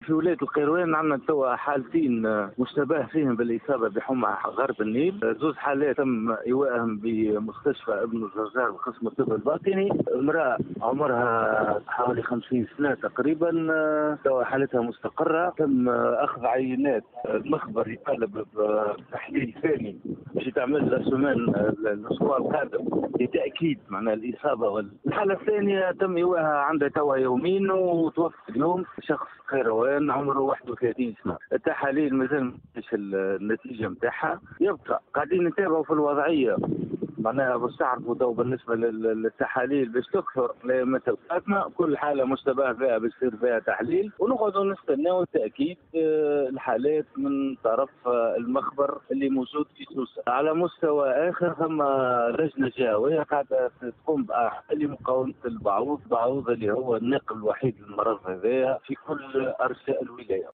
في ولاية القيروان عندنا توا حالتين مشتبه فيهم بالإصابة بحمى غرب النيل، زوز حالات تم إيواءهم بمستشفى ابن الزرزار بقسم الطب الباطني. امرأة عمرها حوالي 50 سنة تقريبا، توا حالتها مستقرة، تم أخذ عينات. المخبر يطالب بتحليل ثاني باش يتعمل لسمان الأسبوع القادم لتأكيد معناها الإصابة. والحالة الثانية تم إيواءها عندها توا يومين وتوفى اليوم، شخص قيروان عمره 31 سنة. التحاليل مازال مش النتيجة متاعها، يبقى قاعدين نتابعوا في الوضعية معناها باش تعرفوا تو بالنسبة للتحاليل باش تكثر لمسافاتنا. كل حالة مشتبه فيها باش يصير فيها تحليل ونقعدوا نستناو تأكيد الحالات من طرف المخبر اللي موجود في سوسة. على مستوى آخر ثم لجنة جهوية قاعدة تقوم بأعمال مقاومة البعوض اللي هو الناقل الوحيد للمرض هذايا في كل أرجاء الولاية.